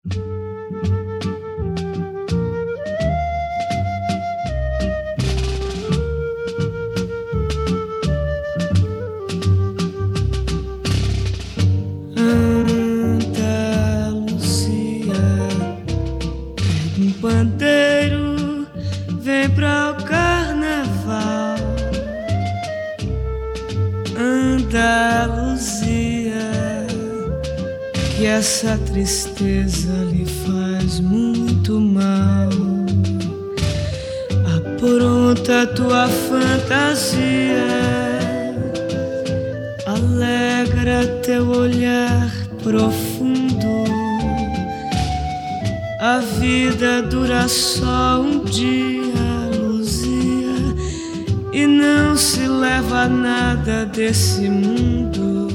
Pandeiro, vem pra o carnaval. Andaluzia, que essa tristeza lhe faz muito mal. Apronta tua fantasia, alegra teu olhar profundo. A vida dura só um dia, Luzia, e não se leva nada desse mundo.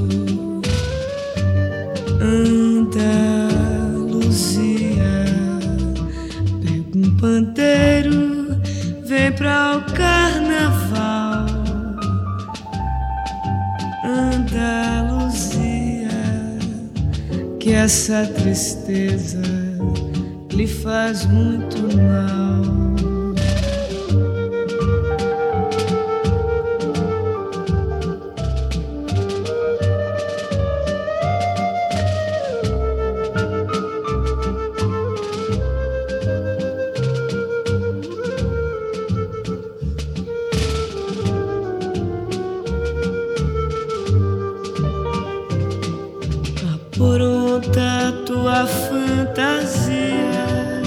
Anda, Luzia, pega um pandeiro, vem pra o carnaval. Anda, Luzia, que essa tristeza lhe faz muito mal. Apronta tua fantasia,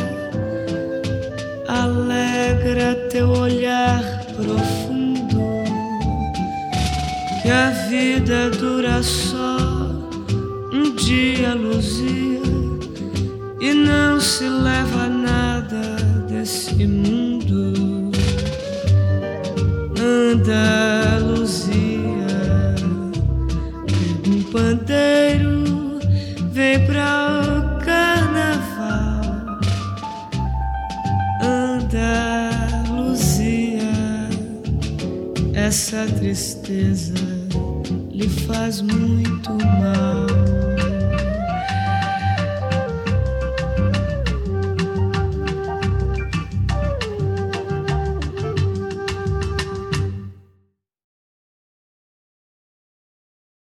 alegra teu olhar profundo, que a vida dura só um dia, Luzia, e não se leva nada desse mundo. Anda, Luzia, pega um pandeiro, vem pra o carnaval. Anda, Luzia, essa tristeza lhe faz muito mal.